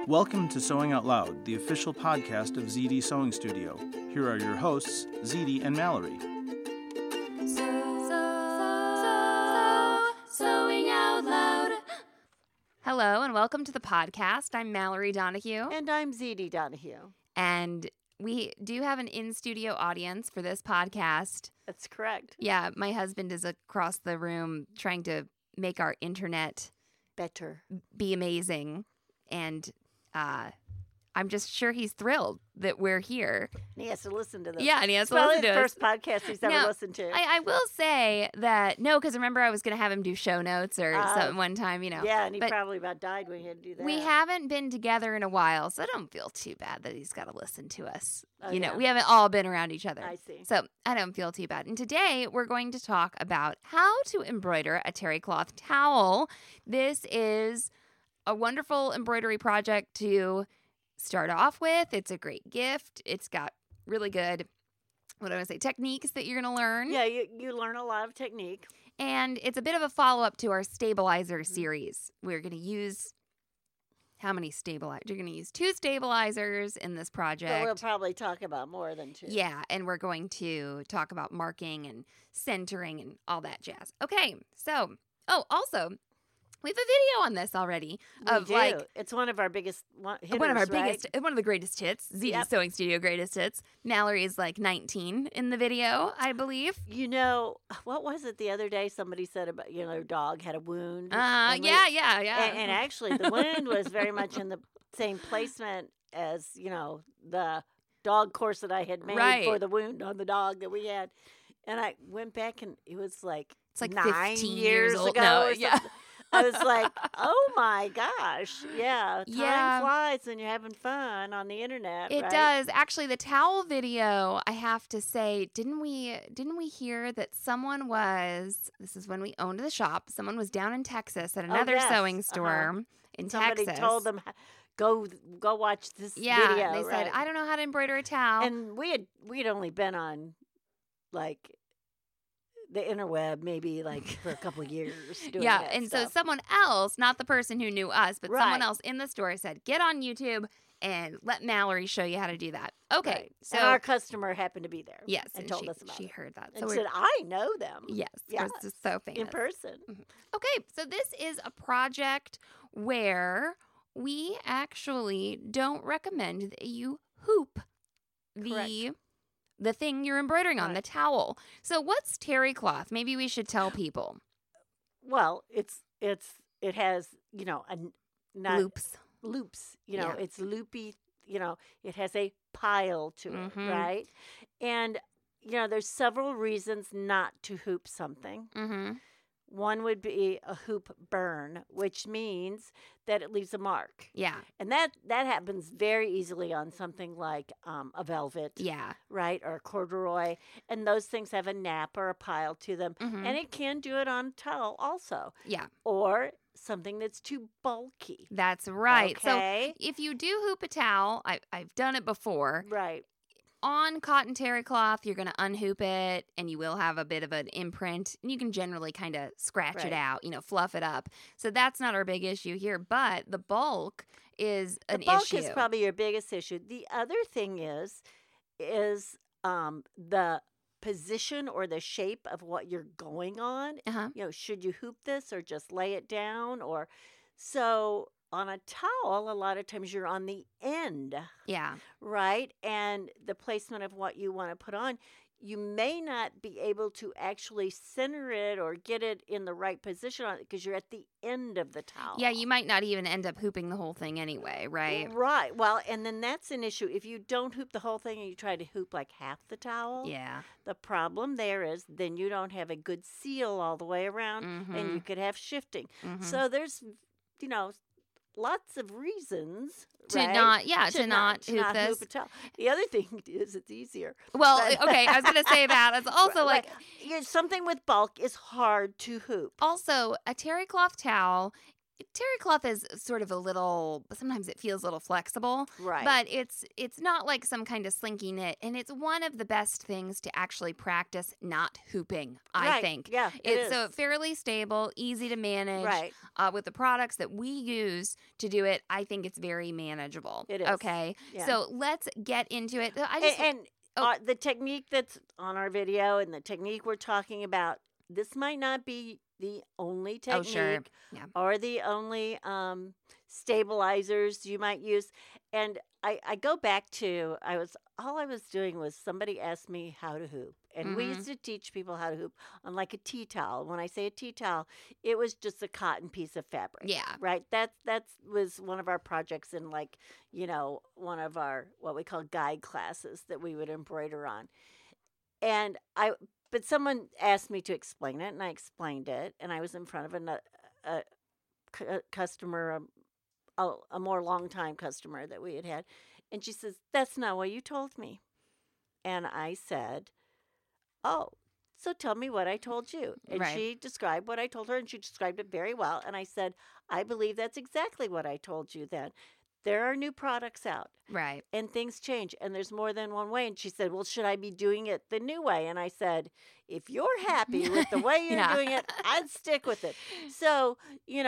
Welcome to Sewing Out Loud, the official podcast of ZD Sewing Studio. Here are your hosts, ZD and Mallory. Sewing Out Loud. Hello and welcome to the podcast. I'm Mallory Donahue. And I'm ZD Donahue. And we do have an in-studio audience for this podcast. That's correct. Yeah, my husband is across the room trying to make our internet better, be amazing. And I'm just sure he's thrilled that we're here. And he has to listen to this. Yeah, and he has to Probably listen to the us. first podcast he's ever listened to. I will say that, no, because remember I was going to have him do show notes or something one time, you know. Yeah, and he probably about died when he had to do that. We haven't been together in a while, so I don't feel too bad that he's got to listen to us. Oh, you know, yeah. we haven't all been around each other. I see. So I don't feel too bad. And today we're going to talk about how to embroider a terry cloth towel. This is a wonderful embroidery project to start off with. It's a great gift. It's got really good, techniques that you're going to learn. Yeah, you learn a lot of technique. And it's a bit of a follow-up to our stabilizer series. We're going to use how many stabilizers? You're going to use 2 stabilizers in this project. But we'll probably talk about more than 2. Yeah, and we're going to talk about marking and centering and all that jazz. Okay, so, also, we have a video on this already. It's one of our biggest hitters, one of our right? biggest, one of the greatest hits, ZD Sewing Studio greatest hits. Mallory's 19 in the video, I believe. You know, what was it the other day? Somebody said about, their dog had a wound. Yeah. And actually, the wound was very much in the same placement as, the dog corset I had made for the wound on the dog that we had. And I went back and it was it's 9 15 years old. ago. No, or yeah. I was like, oh my gosh. Yeah. Yeah. Time flies when you're having fun on the internet. It right? does. Actually, the towel video, I have to say, didn't we hear that this is when we owned the shop, someone was down in Texas at another sewing store in Texas. Somebody told them, go watch this video. Yeah, they said, I don't know how to embroider a towel. And we'd only been on the interweb maybe for a couple of years doing that and stuff. so someone else, not the person who knew us, but someone else in the store said, get on YouTube and let Mallory show you how to do that. Okay. Right. So and our customer happened to be there. Yes. And told us about she it. heard that. And said, I know them. Yes. Yes. We're just so famous. In person. Mm-hmm. Okay. So this is a project where we actually don't recommend that you hoop the thing you're embroidering on, the towel. So what's terry cloth? Maybe we should tell people. Well, it has, Loops. It's loopy, it has a pile to it, right? And, there's several reasons not to hoop something. Mm-hmm. One would be a hoop burn, which means that it leaves a mark. Yeah. And that happens very easily on something like a velvet. Yeah. Right? Or a corduroy. And those things have a nap or a pile to them. Mm-hmm. And it can do it on a towel also. Yeah. Or something that's too bulky. That's right. Okay. So if you do hoop a towel, I've done it before. Right. On cotton terry cloth, you're going to unhoop it, and you will have a bit of an imprint. And you can generally kind of scratch it out, fluff it up. So that's not our big issue here. But the bulk is an issue. The bulk is probably your biggest issue. The other thing is the position or the shape of what you're going on. Uh-huh. Should you hoop this or just lay it down? So on a towel, a lot of times you're on the end. Yeah. Right? And the placement of what you want to put on, you may not be able to actually center it or get it in the right position on it because you're at the end of the towel. Yeah, you might not even end up hooping the whole thing anyway, right? Right. Well, and then that's an issue. If you don't hoop the whole thing and you try to hoop half the towel, the problem there is then you don't have a good seal all the way around and you could have shifting. Mm-hmm. So there's, lots of reasons to right? not hoop this. Hoop a towel. The other thing is it's easier. Well, okay, I was going to say that. It's also something with bulk is hard to hoop. Also, a terry cloth towel terry cloth is sort of sometimes it feels a little flexible, Right. but it's not like some kind of slinky knit, and it's one of the best things to actually practice not hooping, I think. Yeah, It's so fairly stable, easy to manage. Right. With the products that we use to do it, I think it's very manageable. It is. Okay. Yeah. So let's get into it. The technique that's on our video and the technique we're talking about, this might not be the only technique sure. Yeah. or the only stabilizers you might use. And I go back to, all I was doing was somebody asked me how to hoop. And we used to teach people how to hoop on like a tea towel. When I say a tea towel, it was just a cotton piece of fabric. Yeah. Right? That was one of our projects in one of our what we call guide classes that we would embroider on. But someone asked me to explain it, and I explained it, and I was in front of a customer, a more long-time customer that we had, and she says, "That's not what you told me." And I said, "Oh, so tell me what I told you." And Right. she described what I told her, and she described it very well. And I said, "I believe that's exactly what I told you then. There are new products out. Right. And things change, and there's more than one way." And she said, "Well, should I be doing it the new way?" And I said, "If you're happy with the way you're doing it, I'd stick with it." So,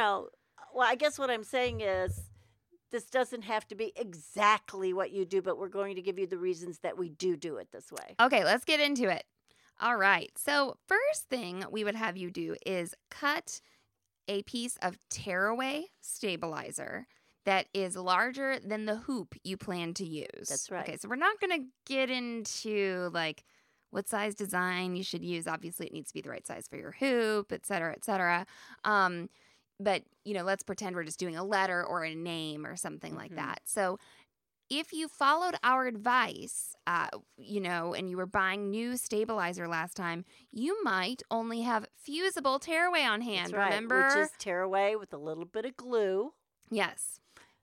I guess what I'm saying is this doesn't have to be exactly what you do, but we're going to give you the reasons that we do it this way. Okay, let's get into it. All right. So first thing we would have you do is cut a piece of tearaway stabilizer that is larger than the hoop you plan to use. That's right. Okay, so we're not going to get into what size design you should use. Obviously, it needs to be the right size for your hoop, et cetera, et cetera. But, let's pretend we're just doing a letter or a name or something like that. So if you followed our advice, and you were buying new stabilizer last time, you might only have fusible tearaway on hand, That's right, remember? which is tearaway with a little bit of glue. Yes.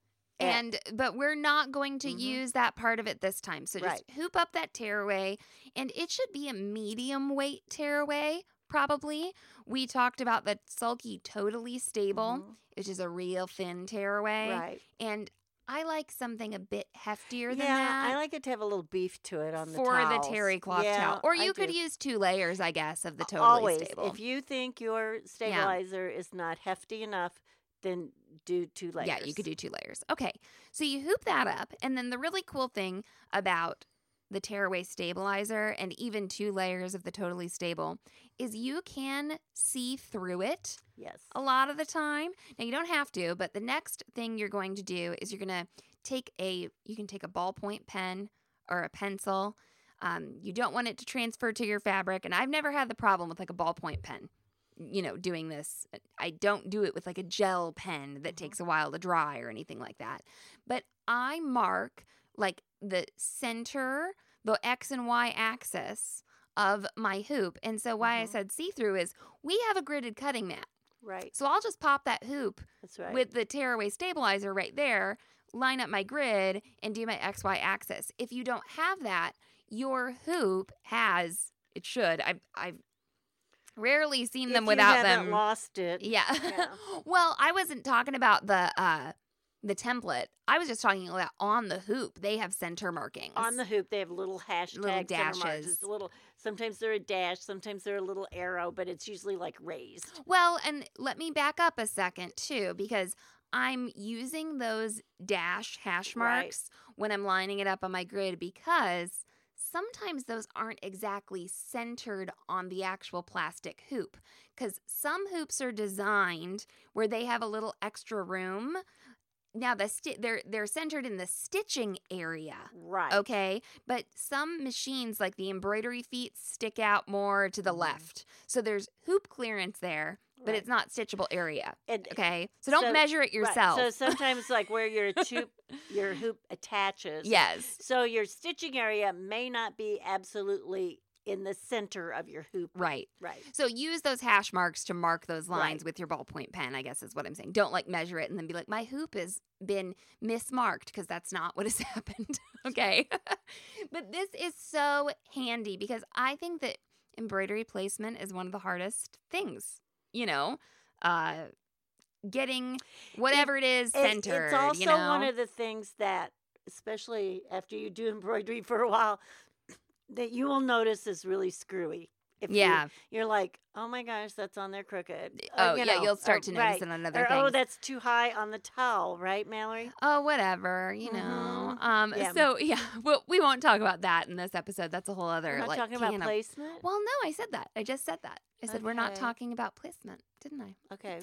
But we're not going to use that part of it this time. So just hoop up that tearaway, and it should be a medium weight tearaway, probably. We talked about the Sulky Totally Stable, which is a real thin tearaway. Right. And I like something a bit heftier than Yeah, that. I like it to have a little beef to it on the for towels. the terry cloth Yeah, towel. Or I you could do. use 2 layers, I guess, of the Totally Always. Stable. If you think your stabilizer is not hefty enough, then do 2 layers. Yeah, you could do 2 layers. Okay, so you hoop that up, and then the really cool thing about the tearaway stabilizer and even 2 layers of the Totally Stable is you can see through it. Yes. A lot of the time. Now, you don't have to, but the next thing you're going to do is you're going to take a ballpoint pen or a pencil. You don't want it to transfer to your fabric, and I've never had the problem with a ballpoint pen. Doing this. I don't do it with a gel pen that takes a while to dry or anything like that. But I mark the center, the X and Y axis of my hoop. And so why I said see-through is we have a gridded cutting mat. Right. So I'll just pop that hoop That's right. with the tearaway stabilizer right there, line up my grid, and do my XY axis. If you don't have that, your hoop it should. I've rarely seen them without them. If you haven't lost it. Yeah. Yeah. Well, I wasn't talking about the template. I was just talking about on the hoop. They have center markings. On the hoop, they have little hashtags. Little dashes. It's sometimes they're a dash, sometimes they're a little arrow, but it's usually raised. Well, and let me back up a second, too, because I'm using those hash marks when I'm lining it up on my grid because sometimes those aren't exactly centered on the actual plastic hoop because some hoops are designed where they have a little extra room. Now, they're centered in the stitching area. Right. Okay? But some machines, like the embroidery feet, stick out more to the left. So there's hoop clearance there, but it's not stitchable area. Okay? So don't measure it yourself. Right. So sometimes where your hoop attaches. Yes. So your stitching area may not be absolutely in the center of your hoop. Right. Right. So use those hash marks to mark those lines with your ballpoint pen, I guess is what I'm saying. Don't measure it and then be like, my hoop has been mismarked because that's not what has happened. Okay. But this is so handy because I think that embroidery placement is one of the hardest things, getting whatever it is centered. It's also one of the things that, especially after you do embroidery for a while, that you will notice is really screwy. If you're like, oh my gosh, that's on there crooked. You'll start to notice it on other things. Oh, that's too high on the towel, right, Mallory? Oh, whatever, know. So we won't talk about that in this episode. That's a whole other. We're not talking about placement. Well, no, I said that. I just said that. I said we're not talking about placement, didn't I? Okay.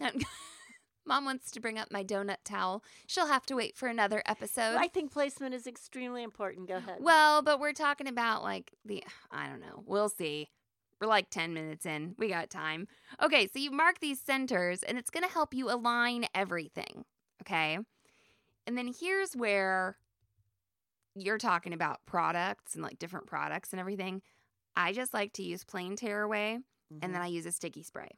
Mom wants to bring up my donut towel. She'll have to wait for another episode. I think placement is extremely important. Go ahead. Well, but we're talking about I don't know. We'll see. We're like 10 minutes in. We got time. Okay, so you mark these centers, and it's going to help you align everything, okay? And then here's where you're talking about products and, different products and everything. I just like to use plain tearaway, and then I use a sticky spray.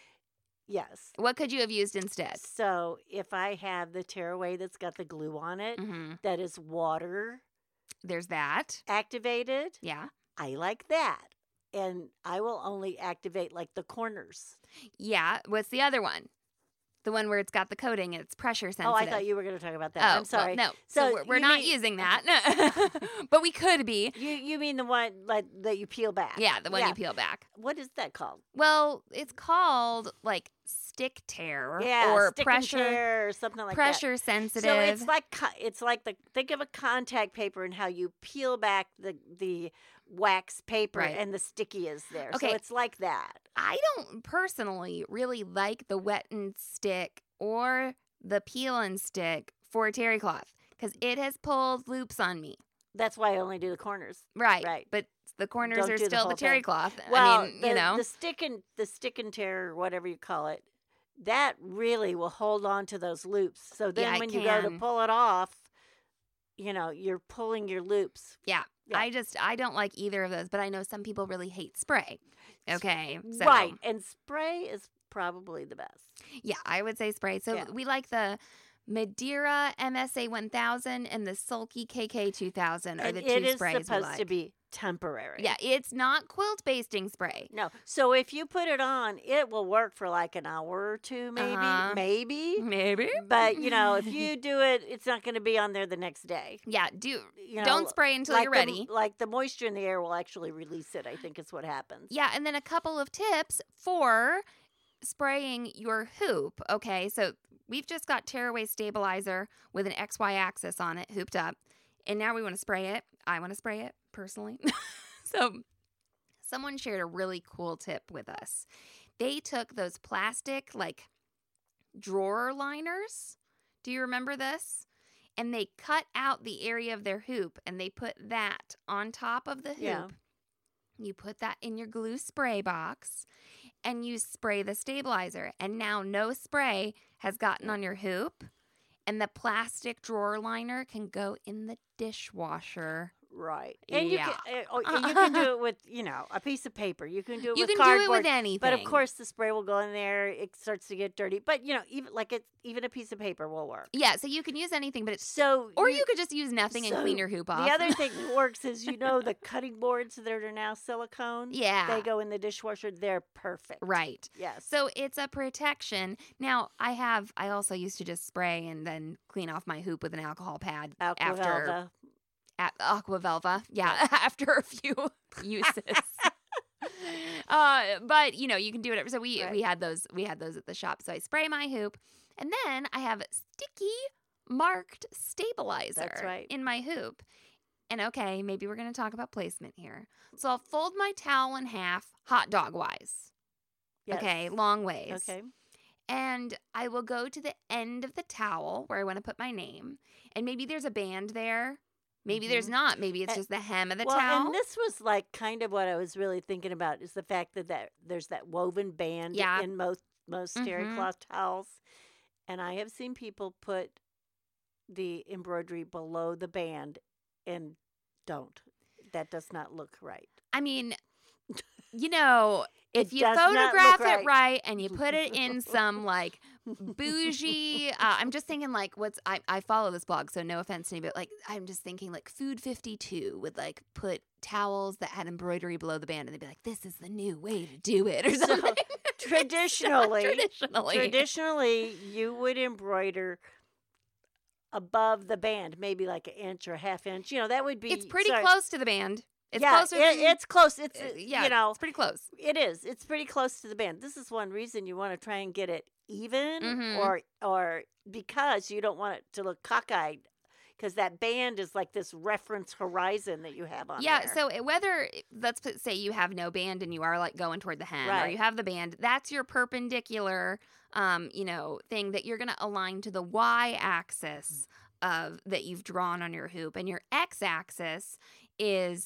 Yes. What could you have used instead? So if I have the tearaway that's got the glue on it, that is water. There's that. Activated. Yeah. I like that. And I will only activate the corners. Yeah. What's the other one? The one where it's got the coating and it's pressure sensitive. Oh, I thought you were going to talk about that. I'm sorry. Well, no. So we're not using that. But we could be. You mean the one that you peel back? Yeah, the one you peel back. What is that called? Well, it's called stick tear or stick pressure and tear or something like pressure sensitive. So it's like think of a contact paper and how you peel back the wax paper and the sticky is there. Okay. So it's like that. I don't personally really like the wet and stick or the peel and stick for terry cloth because it has pulled loops on me. That's why I only do the corners. Right. But the corners are still the terry cloth. Well, I mean, the stick and tear or whatever you call it, that really will hold on to those loops. So then when you go to pull it off, you're pulling your loops. Yeah. I don't like either of those, but I know some people really hate spray. Okay. So. Right. And spray is probably the best. Yeah, I would say spray. So we like the Madeira MSA 1000 and the Sulky KK 2000 are the two sprays we like. It is supposed to be temporary. Yeah, it's not quilt basting spray. No. So if you put it on, it will work for an hour or two, maybe. Maybe. But, if you do it, it's not going to be on there the next day. Yeah, don't spray until you're ready. The moisture in the air will actually release it, I think is what happens. Yeah, and then a couple of tips for spraying your hoop. Okay, so we've just got tearaway stabilizer with an XY axis on it, hooped up. And now we want to spray it. I want to spray it, personally. So someone shared a really cool tip with us. They took those plastic, drawer liners. Do you remember this? And they cut out the area of their hoop, and they put that on top of the hoop. Yeah. You put that in your glue spray box, and you spray the stabilizer. And now no spray has gotten on your hoop. And the plastic drawer liner can go in the dishwasher. Right. And you can do it with, a piece of paper. You can do it with cardboard. You can do it with anything. But of course the spray will go in there. It starts to get dirty. But, even a piece of paper will work. Yeah, so you can use anything, but you could just use nothing and clean your hoop off. The other thing that works is, the cutting boards that are now silicone. Yeah. They go in the dishwasher. They're perfect. Right. Yes. So it's a protection. Now, I also used to just spray and then clean off my hoop with an alcohol pad Aquavelva. Aquavelva, yeah, after a few uses. But you can do whatever. So we had those at the shop. So I spray my hoop, and then I have sticky marked stabilizer in my hoop. And okay, maybe we're going to talk about placement here. So I'll fold my towel in half, hot dog wise. Yes. Okay, long ways. Okay. And I will go to the end of the towel where I want to put my name, and maybe there's a band there. Maybe there's not. Maybe it's just the hem of the towel. And this was kind of what I was really thinking about is the fact that there's that woven band in most terry cloth towels. And I have seen people put the embroidery below the band and don't. That does not look right. I mean, if you photograph it right and you put it in some bougie, I'm just thinking I follow this blog, so no offense to anybody, but I'm just thinking Food 52 would put towels that had embroidery below the band, and they'd be like, this is the new way to do it or something. Traditionally, you would embroider above the band, maybe like an inch or a half inch. That would be. It's pretty close to the band. It's closer. It's close. It's it's pretty close. It is. It's pretty close to the band. This is one reason you want to try and get it even, or because you don't want it to look cockeyed. Because that band is like this reference horizon that you have on there. Yeah, so whether, let's say you have no band and you are like going toward the hem, or you have the band, that's your perpendicular, thing that you're going to align to the y-axis that you've drawn on your hoop. And your x-axis is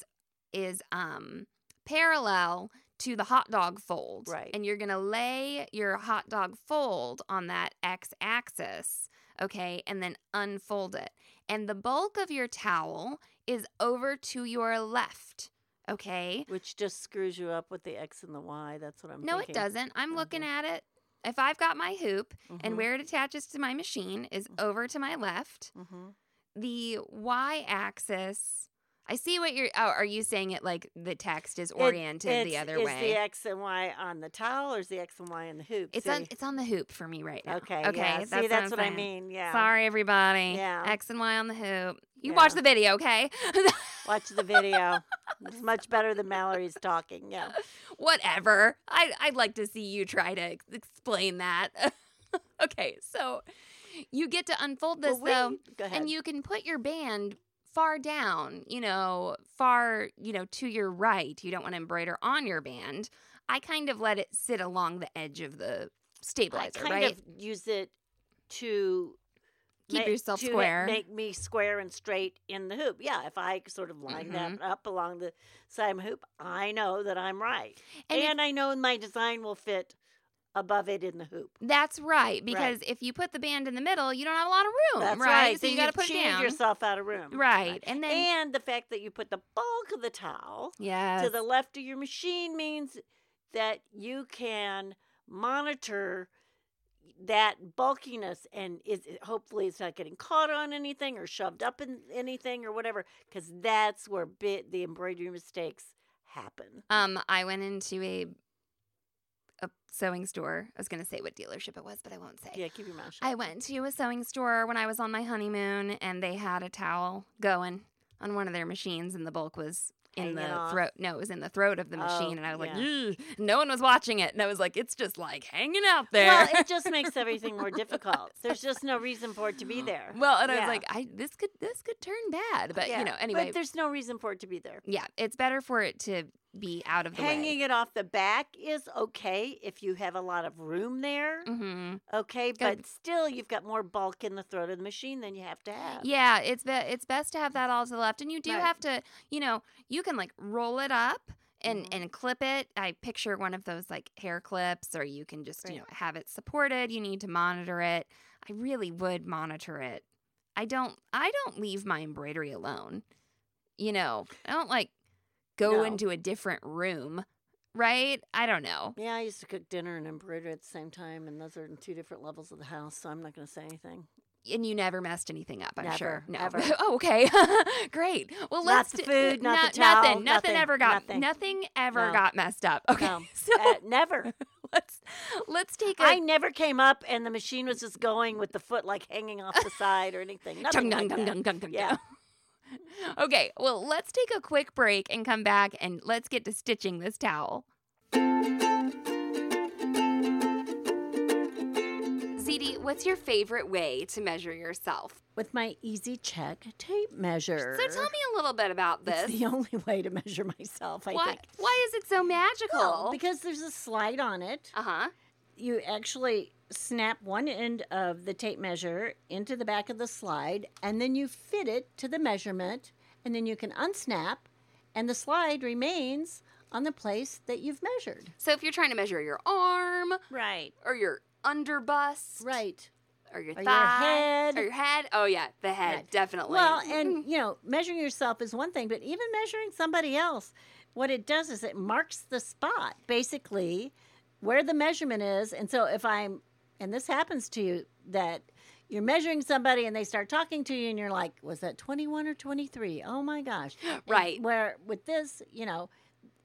parallel to the hot dog fold. Right. And you're going to lay your hot dog fold on that x-axis, okay, and then unfold it. And the bulk of your towel is over to your left, okay? Which just screws you up with the X and the Y. That's what I'm thinking. No, it doesn't. I'm looking at it. If I've got my hoop and where it attaches to my machine is over to my left, the Y-axis... I see what you're... Oh, are you saying it like the text is oriented the other way? Is the X and Y on the towel or is the X and Y in the hoop? It's on the hoop for me right now. Okay, yeah. That's what I mean, yeah. Sorry, everybody. Yeah. X and Y on the hoop. You watch the video, okay? Watch the video. It's much better than Mallory's talking, yeah. Whatever. I'd like to see you try to explain that. Okay, so you get to unfold this, though, go ahead. And you can put your band far down, far, to your right. You don't want to embroider on your band. I kind of let it sit along the edge of the stabilizer, right? I kind of use it to keep yourself square. Make me square and straight in the hoop. Yeah, if I sort of line that up along the side of my hoop, I know that I'm right. And I know my design will fit above it in the hoop. That's right, because if you put the band in the middle, you don't have a lot of room. That's right. So you got to put it down. Yourself out of room. Right. And the fact that you put the bulk of the towel to the left of your machine means that you can monitor that bulkiness, and hopefully it's not getting caught on anything or shoved up in anything or whatever, because that's where the embroidery mistakes happen. I went into a sewing store. I was going to say what dealership it was, but I won't say. Yeah, keep your mouth shut. I went to a sewing store when I was on my honeymoon, and they had a towel going on one of their machines, and the bulk was in the throat. No, it was in the throat of the machine, and I was like, ugh. No one was watching it, and I was like, it's just like hanging out there. Well, it just makes everything more difficult. There's just no reason for it to be there. Well, and I was like, this could turn bad, but anyway. But there's no reason for it to be there. Yeah, it's better for it to be out of the way. Hanging it off the back is okay if you have a lot of room there. Okay, but still you've got more bulk in the throat of the machine than you have to have. Yeah, it's best to have that all to the left, and you do have to, you can like roll it up and clip it. I picture one of those like hair clips, or you can just have it supported. You need to monitor it. I really would monitor it. I don't leave my embroidery alone. I don't like go into a different room, right? I don't know. Yeah, I used to cook dinner and embroider at the same time, and those are in two different levels of the house, so I'm not going to say anything. And you never messed anything up, I'm sure. No. Ever. Oh, okay. Great. Well, not the food, not the towel. Nothing ever got messed up. Okay. No. Never. Let's take I never came up and the machine was just going with the foot like hanging off the side or anything. Nothing like that. Yeah. Okay, well, let's take a quick break and come back, and let's get to stitching this towel. ZD, what's your favorite way to measure yourself? With my Easy Check tape measure. So tell me a little bit about this. It's the only way to measure myself, I think. Why is it so magical? Well, because there's a slide on it. Uh-huh. You actually snap one end of the tape measure into the back of the slide, and then you fit it to the measurement, and then you can unsnap, and the slide remains on the place that you've measured. So if you're trying to measure your arm, right, or your underbust, right, or your thigh, or your head. Oh yeah, the head, right. Definitely. Well, and measuring yourself is one thing, but even measuring somebody else, what it does is it marks the spot, basically, where the measurement is. And so and this happens to you, that you're measuring somebody and they start talking to you and you're like, was that 21 or 23? Oh my gosh. Right. And where with this,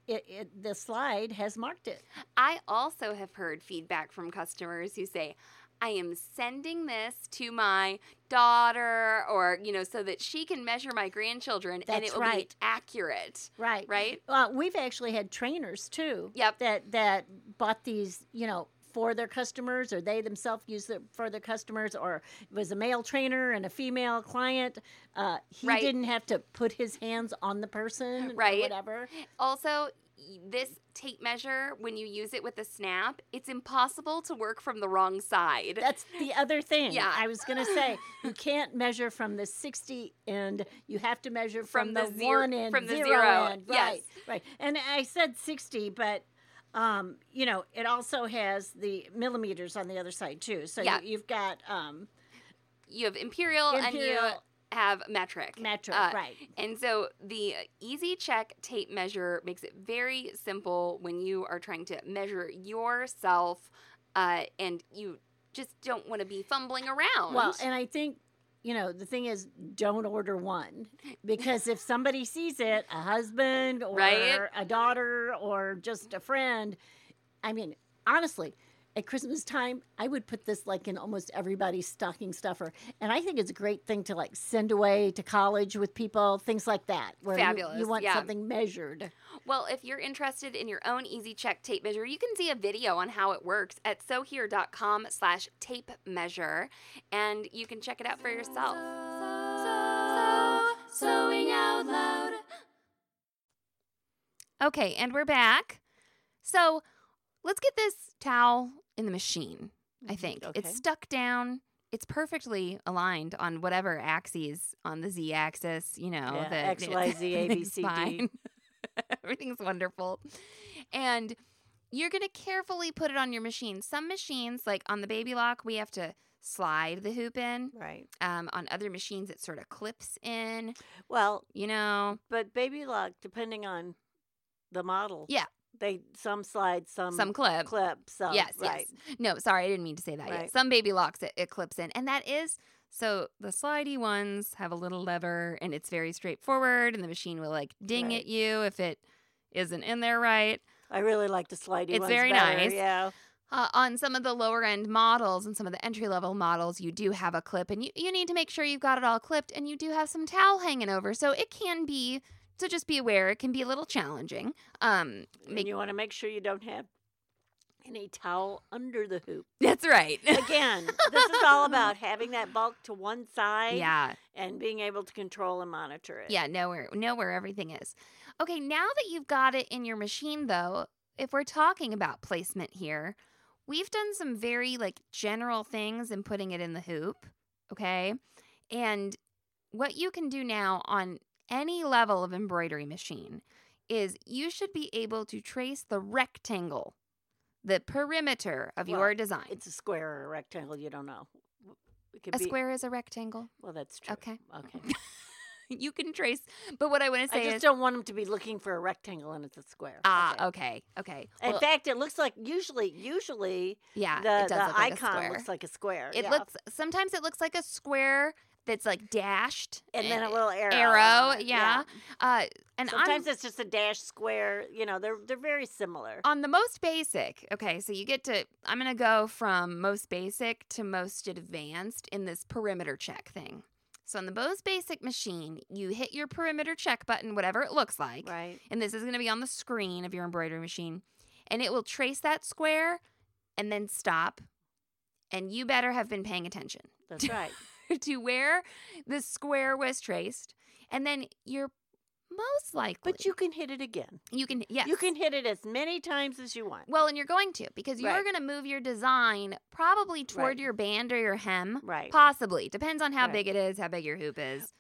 the slide has marked it. I also have heard feedback from customers who say, I am sending this to my daughter or, so that she can measure my grandchildren and it will be accurate. Right. Right? We've actually had trainers too. Yep. That bought these, for their customers, or they themselves use it for their customers, or it was a male trainer and a female client. He didn't have to put his hands on the person or whatever. Also, this tape measure, when you use it with a snap, it's impossible to work from the wrong side. That's the other thing. Yeah. I was going to say, you can't measure from the 60 end. You have to measure from the zero, 1 end, from the zero end. Yes. Right. And I said 60, but it also has the millimeters on the other side too. So you've got you have imperial and you have metric. Right. And so the Easy Check tape measure makes it very simple when you are trying to measure yourself and you just don't want to be fumbling around. Well, and I think, the thing is, don't order one, because if somebody sees it, a husband or a daughter or just a friend, I mean, honestly, at Christmas time, I would put this in almost everybody's stocking stuffer. And I think it's a great thing to send away to college with people, things like that. Where Fabulous. You want something measured. Well, if you're interested in your own Easy Check tape measure, you can see a video on how it works at sewhere.com/tape measure, and you can check it out for yourself. Sewing out loud. Okay, and we're back. So let's get this towel in the machine, I think. Okay. It's stuck down. It's perfectly aligned on whatever axes on the Z-axis, the X, Y, Z, A, B, C, D. Everything's wonderful. And you're going to carefully put it on your machine. Some machines, like on the Baby Lock, we have to slide the hoop in. Right. On other machines, it sort of clips in. Well, But Baby Lock, depending on the model. Yeah. Some slide, some clip. So, yes, right. yes. No, sorry, I didn't mean to say that yet. Some Baby Locks, it clips in. And that is, so the slidey ones have a little lever, and it's very straightforward, and the machine will ding at you if it isn't in there right. I really like the slidey ones. It's very better, nice. Yeah. On some of the lower end models and some of the entry level models, you do have a clip, and you need to make sure you've got it all clipped, and you do have some towel hanging over. So it can be, so just be aware, it can be a little challenging. And you want to make sure you don't have any towel under the hoop. That's right. Again, this is all about having that bulk to one side. Yeah. And being able to control and monitor it. Yeah, know where everything is. Okay, now that you've got it in your machine, though, if we're talking about placement here, we've done some very general things in putting it in the hoop, okay? And what you can do now on any level of embroidery machine is you should be able to trace the rectangle, the perimeter of your design. It's a square or a rectangle, you don't know. Square is a rectangle? Well, that's true. Okay. Okay. You can trace, but what I want to say is... I just don't want them to be looking for a rectangle and it's a square. Okay. In fact, it looks like usually yeah, the icon looks like a square. Sometimes it looks like a square that's dashed. And then a little arrow. Yeah. And sometimes it's just a dash square. They're very similar. On the most basic, okay, so you get to, I'm going to go from most basic to most advanced in this perimeter check thing. So on the most basic machine, you hit your perimeter check button, whatever it looks like. Right. And this is going to be on the screen of your embroidery machine. And it will trace that square and then stop. And you better have been paying attention. That's right. To where the square was traced. And then you're most likely... But you can hit it again. You can, yes. You can hit it as many times as you want. Well, and you're going to, because you're going to move your design probably toward your band or your hem. Right. Possibly. Depends on how big it is, how big your hoop is.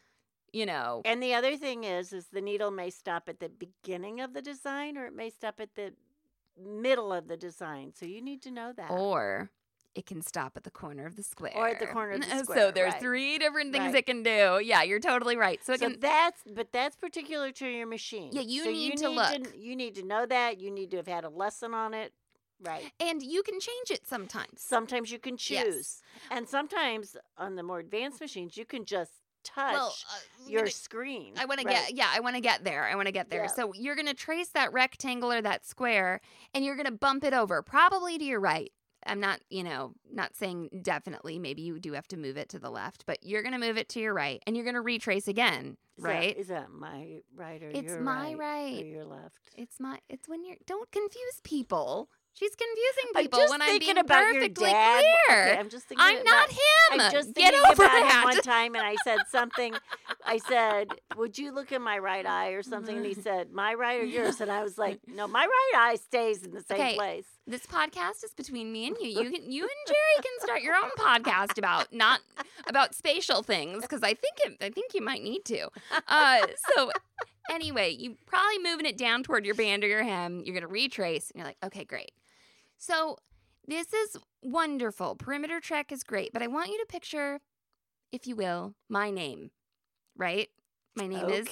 And the other thing is the needle may stop at the beginning of the design, or it may stop at the middle of the design. So you need to know that. Or it can stop at the corner of the square. Or at the corner of the square. So there's 3 different things it can do. Yeah, you're totally right. So that's particular to your machine. Yeah, you need to look. You need to know that. You need to have had a lesson on it. Right. And you can change it sometimes. Sometimes you can choose. Yes. And sometimes on the more advanced machines, you can just touch your screen. I want to get there. I want to get there. Yeah. So you're going to trace that rectangle or that square, and you're going to bump it over, probably to your right. I'm not, not saying definitely. Maybe you do have to move it to the left, but you're going to move it to your right, and you're going to retrace again, right? Is that my right or your right? It's my right. Or your left? It's when you're, don't confuse people. She's confusing people when I'm being perfectly clear. Okay, I'm just thinking I'm not him. I'm just Get thinking over about that. him one time, and I said something. I said, "Would you look in my right eye or something?" And he said, "My right or yours?" And I was like, "No, my right eye stays in the same place." This podcast is between me and you. You and Jerry can start your own podcast about spatial things, because I think you might need to. So anyway, you probably moving it down toward your band or your hem. You're gonna retrace, and you're like, okay, great. So this is wonderful. Perimeter check is great, but I want you to picture, if you will, my name, right? My name is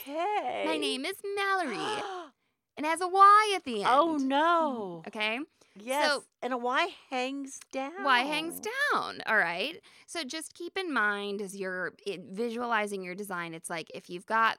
Mallory, and it has a Y at the end. Oh no! Okay. Yes, so, and a Y hangs down. Y hangs down. All right. So just keep in mind as you're visualizing your design, it's like if you've got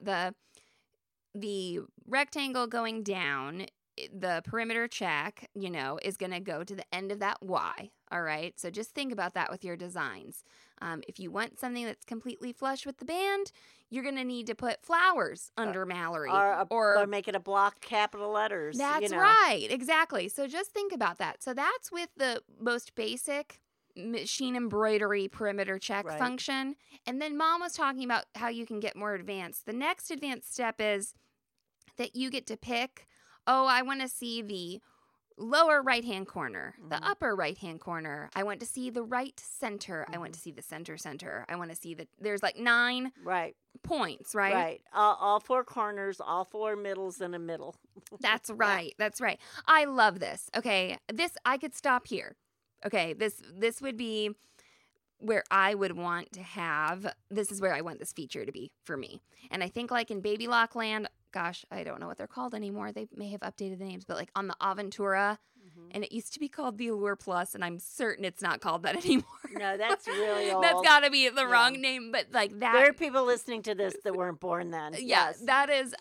the rectangle going down, the perimeter check, is going to go to the end of that Y. All right. So just think about that with your designs. If you want something that's completely flush with the band, you're going to need to put flowers under Mallory. Or make it a block, capital letters. That's right. Exactly. So just think about that. So that's with the most basic machine embroidery perimeter check function. And then Mom was talking about how you can get more advanced. The next advanced step is that you get to pick, I want to see the lower right-hand corner, the upper right-hand corner. I want to see the right center. I want to see the center. I want to see there's like 9 points, right? Right. All 4 corners, all 4 middles, and a middle. That's right. That's right. I love this. Okay. I could stop here. Okay. This would be where I would want to have, this is where I want this feature to be for me. And I think like in Baby Lock Land, gosh, I don't know what they're called anymore. They may have updated the names, but like on the Aventura, and it used to be called the Allure Plus, and I'm certain it's not called that anymore. No, that's really old. That's got to be the wrong name, but like that. There are people listening to this that weren't born then. Yes, that's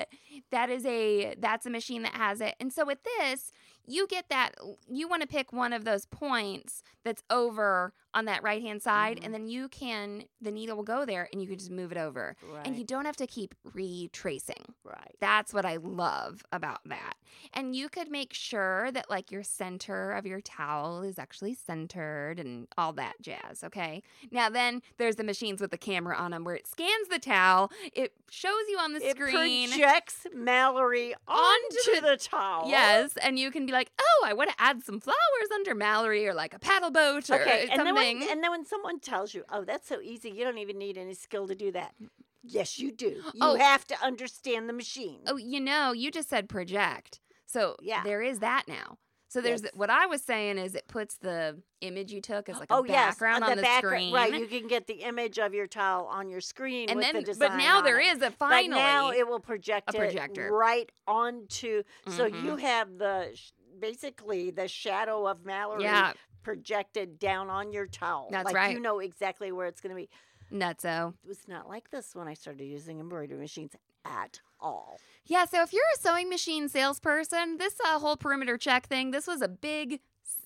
a machine that has it. And so with this, you get that, you want to pick one of those points that's over on that right-hand side, and then the needle will go there, and you can just move it over. Right. And you don't have to keep retracing. Right. That's what I love about that. And you could make sure that, like, your center of your towel is actually centered and all that jazz, okay? Now, then there's the machines with the camera on them where it scans the towel, it shows you on the screen. It projects Mallory onto the towel. Yes, and you can be like, oh, I want to add some flowers under Mallory, or like a paddle boat or something. And then when someone tells you, oh, that's so easy, you don't even need any skill to do that. Yes, you do. You have to understand the machine. Oh, you just said project. So there is that now. So there's what I was saying is it puts the image you took as like a background on the screen. Right, you can get the image of your towel on your screen and with the design. But now there is But now it will project a projector right onto. So you have basically the shadow of Mallory projected down on your towel. That's right. You know exactly where it's going to be. Nutso. It was not like this when I started using embroidery machines at all. Yeah, so if you're a sewing machine salesperson, this whole perimeter check thing, this was a big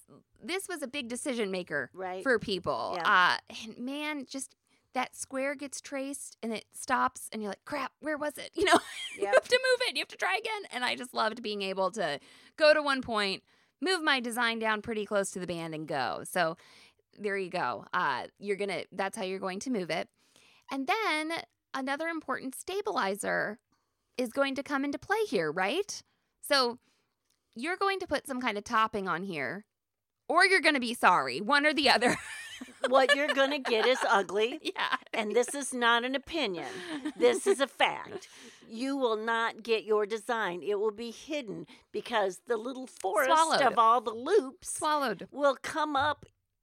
decision maker for people. Yeah. And man, just that square gets traced and it stops and you're like, crap, where was it? You have to move it. You have to try again. And I just loved being able to go to one point, move my design down pretty close to the band and go. So there you go. That's how you're going to move it. And then another important stabilizer is going to come into play here, right? So you're going to put some kind of topping on here, or you're going to be sorry, one or the other. What you're going to get is ugly. Yeah. And this is not an opinion. This is a fact. You will not get your design. It will be hidden because the little forest of all the loops will come up,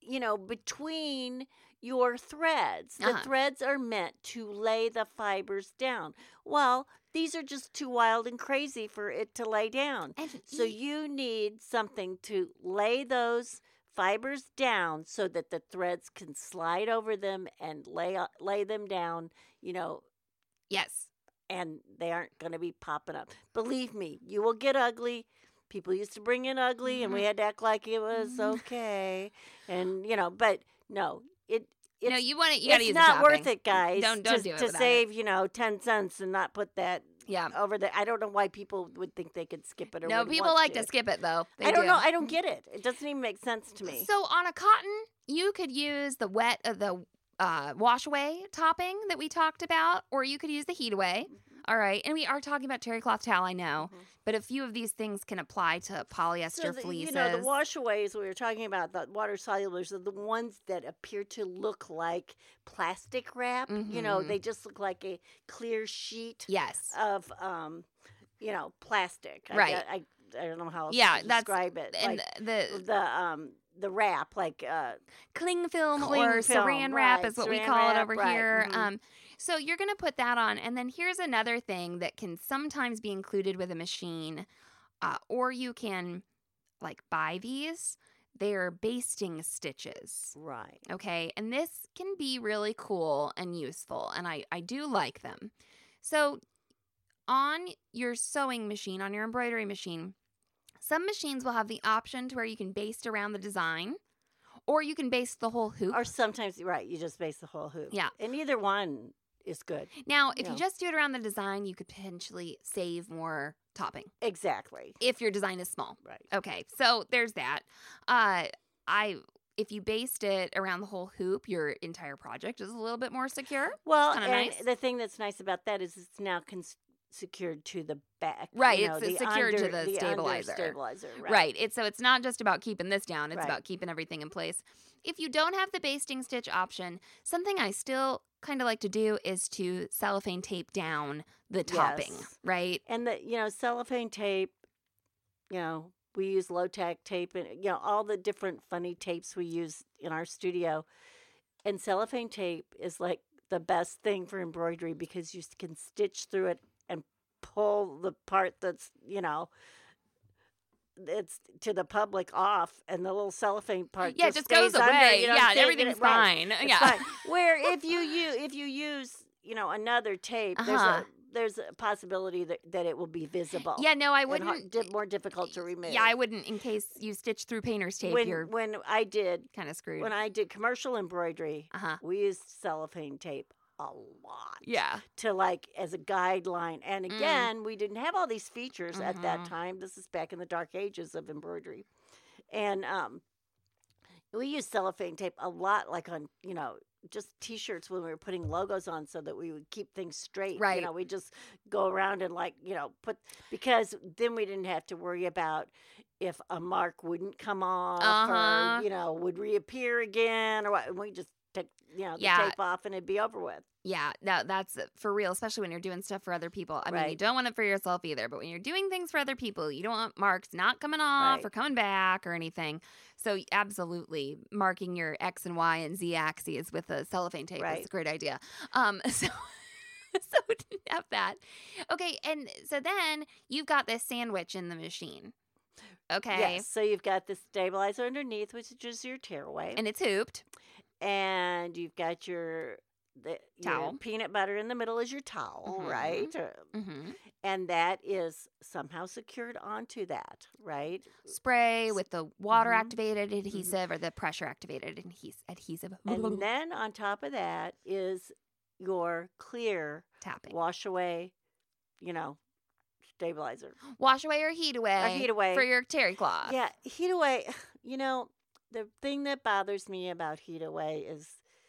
between your threads. The threads are meant to lay the fibers down. Well, these are just too wild and crazy for it to lay down. So you need something to lay those fibers down so that the threads can slide over them and lay them down, Yes. and they aren't going to be popping up. Believe me, you will get ugly. People used to bring in ugly, and we had to act like it was okay. And, but no, no, you want it. You got to use it's not worth it, guys. Don't do it to save 10 cents and not put that over there. I don't know why people would think they could skip it. Or no, people like to skip it though. I don't know. I don't get it. It doesn't even make sense to me. So on a cotton, you could use the wash away topping that we talked about, or you could use the heat away. All right, and we are talking about terry cloth towel, I know, but a few of these things can apply to polyester fleeces. The washaways we were talking about, the water solubles, are the ones that appear to look like plastic wrap. They just look like a clear sheet. Yes. Of plastic. Right. I don't know how else to describe it. And like the wrap, like cling film or saran wrap is what we call it over here. Mm-hmm. So you're going to put that on. And then here's another thing that can sometimes be included with a machine, or you can buy these. They're basting stitches. Right. Okay. And this can be really cool and useful. And I do like them. So on your sewing machine, on your embroidery machine, some machines will have the option to where you can baste around the design, or you can baste the whole hoop. Or sometimes, you just baste the whole hoop. Yeah. And either one is good. Now, if you just do it around the design, you could potentially save more topping. Exactly. If your design is small. Right. Okay, so there's that. If you baste it around the whole hoop, your entire project is a little bit more secure. Well, and nice. The thing that's nice about that is it's now secured to the back. Right, it's secured to the stabilizer. Right. It's not just about keeping this down, it's about keeping everything in place. If you don't have the basting stitch option, something I still kind of like to do is to cellophane tape down the topping, right? And cellophane tape, we use low-tack tape and, all the different funny tapes we use in our studio. And cellophane tape is like the best thing for embroidery because you can stitch through it and pull the part that's, it's to the public off, and the little cellophane part just goes away. Under, everything's fine. Fine. Where if you use another tape, there's a possibility that it will be visible. Yeah, no, I wouldn't. More difficult to remove. Yeah, I wouldn't. In case you stitch through painter's tape, when I did kind of screwed. When I did commercial embroidery, we used cellophane tape a lot. Yeah. To as a guideline. And again, we didn't have all these features at that time. This is back in the dark ages of embroidery. And we used cellophane tape a lot, on, just T-shirts when we were putting logos on so that we would keep things straight. Right. We just go around and because then we didn't have to worry about if a mark wouldn't come off or, would reappear again or what. We just take, the tape off and it'd be over with. Yeah, no, that's for real, especially when you're doing stuff for other people. I mean, you don't want it for yourself either, but when you're doing things for other people, you don't want marks not coming off or coming back or anything. So absolutely, marking your X and Y and Z axes with a cellophane tape is a great idea. So we didn't have that. Okay, and so then you've got this sandwich in the machine. Okay. Yes, so you've got the stabilizer underneath, which is your tearaway. And it's hooped. And you've got your towel. Your peanut butter in the middle is your towel, right? And that is somehow secured onto that, right? Spray with the water-activated adhesive or the pressure-activated adhesive. And then on top of that is your clear tapping wash away, stabilizer. Wash away or heat away. For your terry cloth. Yeah, heat away. The thing that bothers me about heat away is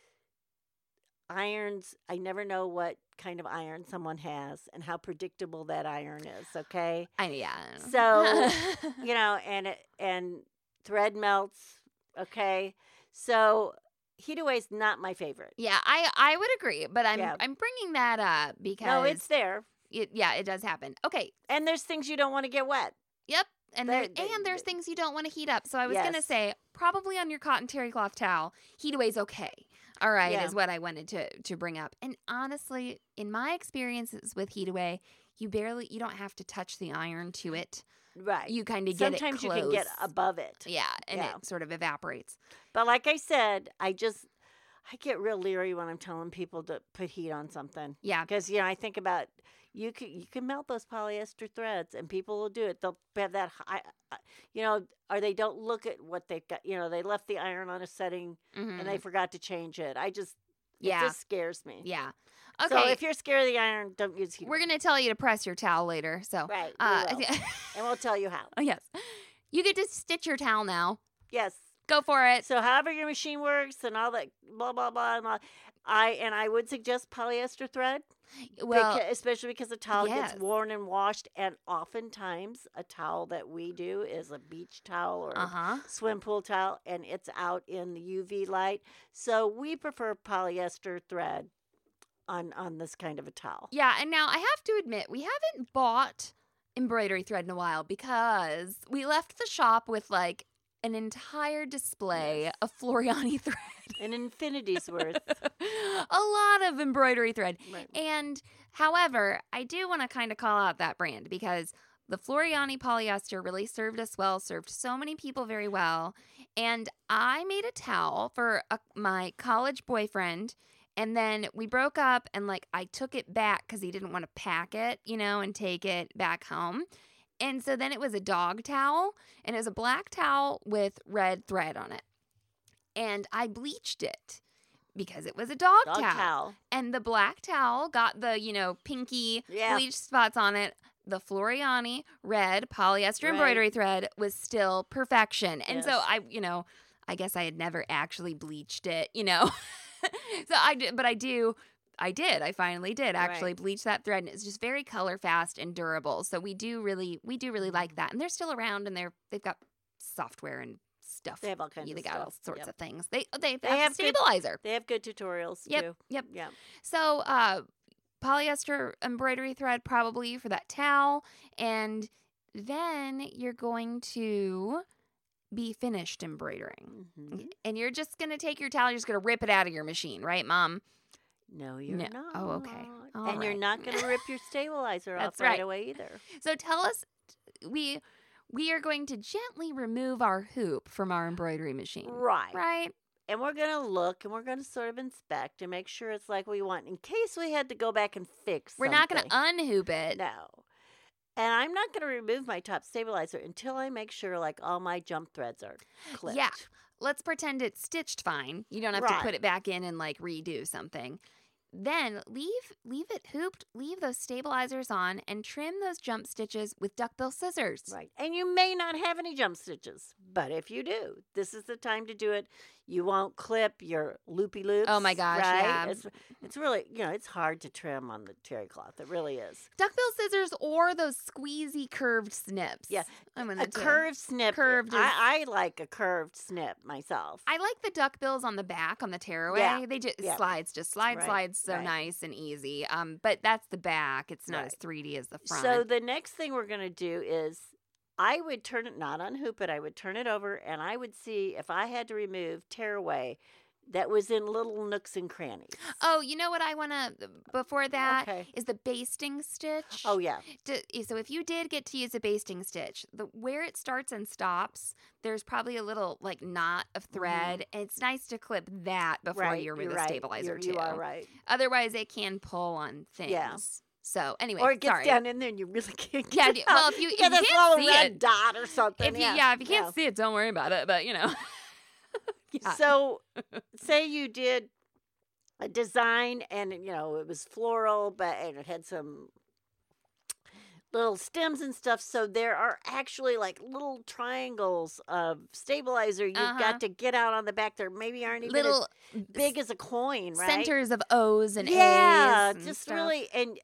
irons. I never know what kind of iron someone has and how predictable that iron is, okay? So, and thread melts, okay? So heat away is not my favorite. Yeah, I would agree, but I'm bringing that up because no, it's there. It does happen. Okay. And there's things you don't want to get wet. Yep. And there's things you don't want to heat up. So I was going to say, probably on your cotton terry cloth towel, heat away's okay. All right, is what I wanted to bring up. And honestly, in my experiences with heat away, you don't have to touch the iron to it. Right. You kind of get it close. Sometimes you can get above it. Yeah, and it sort of evaporates. But like I said, I get real leery when I'm telling people to put heat on something. Yeah. Because, I think about, you can melt those polyester threads, and people will do it. They'll have that high, or they don't look at what they've got. They left the iron on a setting, and they forgot to change it. It just scares me. Yeah. Okay. So if you're scared of the iron, don't use heat. We're going to tell you to press your towel later. So right. We will. And we'll tell you how. Oh, yes. You get to stitch your towel now. Yes. Go for it. So however your machine works and all that blah, blah, blah. And I would suggest polyester thread. Well, especially because the towel gets worn and washed. And oftentimes a towel that we do is a beach towel or a swim pool towel. And it's out in the UV light. So we prefer polyester thread on this kind of a towel. Yeah, and now I have to admit, we haven't bought embroidery thread in a while because we left the shop with like an entire display of Floriani thread. An infinity's worth. A lot of embroidery thread. Right. And however, I do want to kind of call out that brand because the Floriani polyester really served us well, served so many people very well. And I made a towel for my college boyfriend. And then we broke up and I took it back because he didn't want to pack it, and take it back home. And so then it was a dog towel and it was a black towel with red thread on it. And I bleached it because it was a dog towel. And the black towel got the, pinky bleach spots on it. The Floriani red polyester embroidery thread was still perfection. And so I guess I had never actually bleached it, So I finally did actually bleach that thread, and it's just very color fast and durable. So we do really like that. And they're still around, and they've got software and stuff. They have all kinds of stuff. They got all sorts of things. They have stabilizer. They have good tutorials too. Yep. Yeah. So polyester embroidery thread probably for that towel, and then you're going to be finished embroidering. And you're just going to take your towel, you're just going to rip it out of your machine, right, Mom? No, you're not. Oh, okay. And you're not going to rip your stabilizer off right away either. So tell us, we are going to gently remove our hoop from our embroidery machine. Right. And we're going to look and we're going to sort of inspect and make sure it's like we want in case we had to go back and fix something. We're not going to unhoop it. No. And I'm not going to remove my top stabilizer until I make sure all my jump threads are clipped. Yeah. Let's pretend it's stitched fine. You don't have to put it back in and redo something. Then leave it hooped, leave those stabilizers on, and trim those jump stitches with duckbill scissors. Right. And you may not have any jump stitches, but if you do, this is the time to do it. You won't clip your loopy loops. Oh my gosh, yeah. It's really, it's hard to trim on the terry cloth. It really is. Duckbill scissors or those squeezy curved snips. Yeah. A curved snip. I like a curved snip myself. I like the duckbills on the back on the tearaway. Yeah. They just slides so nice and easy. But that's the back. It's not as 3D as the front. So the next thing we're going to do is I would turn it, not unhoop it, I would turn it over and I would see if I had to remove tearaway that was in little nooks and crannies. Oh, you know what I want to, before that, is the basting stitch. Oh, yeah. So if you did get to use a basting stitch, where it starts and stops, there's probably a little knot of thread. And it's nice to clip that before you remove the stabilizer too. You are right. Otherwise, it can pull on things. Yeah. So anyway, or it gets down in there and you really can't get it out. Well, if you get this can't little see red it, dot or something. If you can't see it, don't worry about it. But Yeah. So, say you did a design and it was floral, and it had some little stems and stuff. So there are actually little triangles of stabilizer you've got to get out on the back. There maybe aren't even as big as a coin, right? Centers of O's and A's. Yeah, and just stuff. really. And